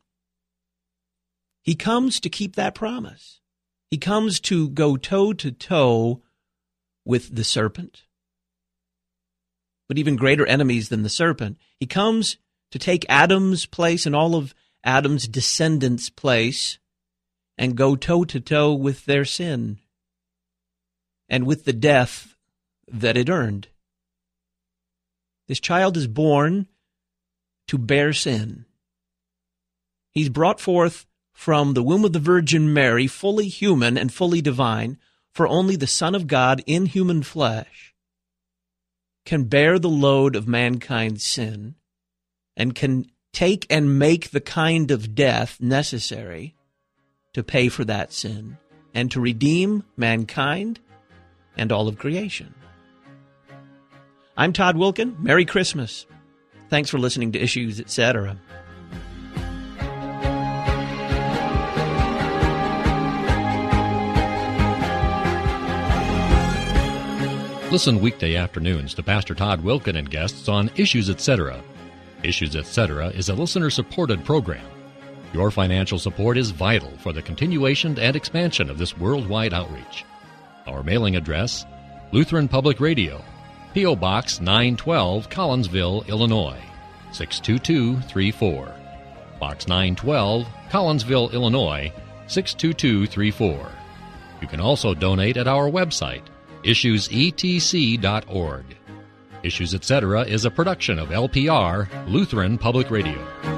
he comes to keep that promise. He comes to go toe-to-toe with the serpent, but even greater enemies than the serpent. He comes to take Adam's place and all of Adam's descendants' place and go toe-to-toe with their sin and with the death that it earned. This child is born to bear sin. He's brought forth from the womb of the Virgin Mary, fully human and fully divine, for only the Son of God in human flesh can bear the load of mankind's sin and can take and make the kind of death necessary to pay for that sin and to redeem mankind and all of creation. I'm Todd Wilkin. Merry Christmas. Thanks for listening to Issues, et cetera. Listen weekday afternoons to Pastor Todd Wilken and guests on Issues Etc. Issues Etc. is a listener-supported program. Your financial support is vital for the continuation and expansion of this worldwide outreach. Our mailing address, Lutheran Public Radio, P O. Box nine twelve, Collinsville, Illinois, six two two three four. Box nine twelve, Collinsville, Illinois, six two two three four. You can also donate at our website, issues e t c dot org. Issues Etc. is a production of L P R, Lutheran Public Radio.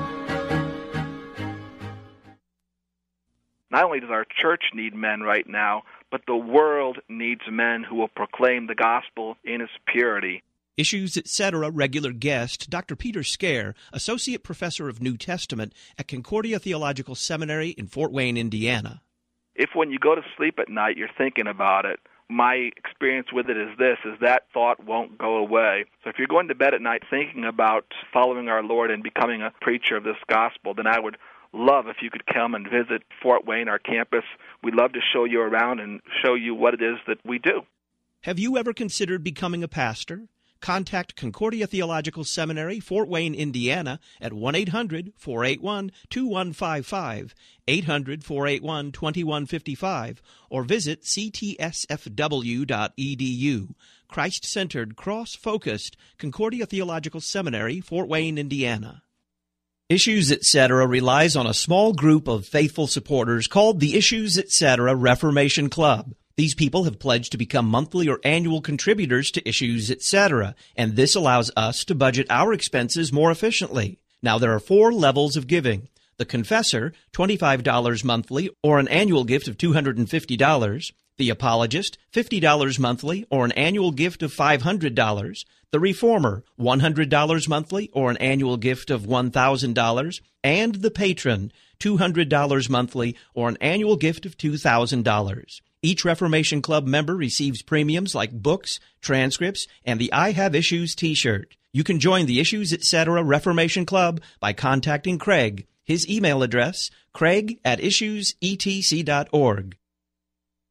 Not only does our church need men right now, but the world needs men who will proclaim the gospel in its purity. Issues Etc. regular guest, Doctor Peter Scare, Associate Professor of New Testament at Concordia Theological Seminary in Fort Wayne, Indiana. If when you go to sleep at night you're thinking about it, my experience with it is this, is that thought won't go away. So if you're going to bed at night thinking about following our Lord and becoming a preacher of this gospel, then I would love if you could come and visit Fort Wayne, our campus. We'd love to show you around and show you what it is that we do. Have you ever considered becoming a pastor? Contact Concordia Theological Seminary, Fort Wayne, Indiana, at one eight hundred four eight one two one five five, eight hundred four eight one two one five five, or visit c t s f w dot e d u. Christ-centered, cross-focused, Concordia Theological Seminary, Fort Wayne, Indiana. Issues Etc. relies on a small group of faithful supporters called the Issues Etc. Reformation Club. These people have pledged to become monthly or annual contributors to Issues Etc., and this allows us to budget our expenses more efficiently. Now, there are four levels of giving. The Confessor, twenty-five dollars monthly, or an annual gift of two hundred fifty dollars. The Apologist, fifty dollars monthly, or an annual gift of five hundred dollars. The Reformer, one hundred dollars monthly, or an annual gift of one thousand dollars. And the Patron, two hundred dollars monthly, or an annual gift of two thousand dollars. Each Reformation Club member receives premiums like books, transcripts, and the I Have Issues t-shirt. You can join the Issues Etc. Reformation Club by contacting Craig. His email address, craig at issues e t c dot org.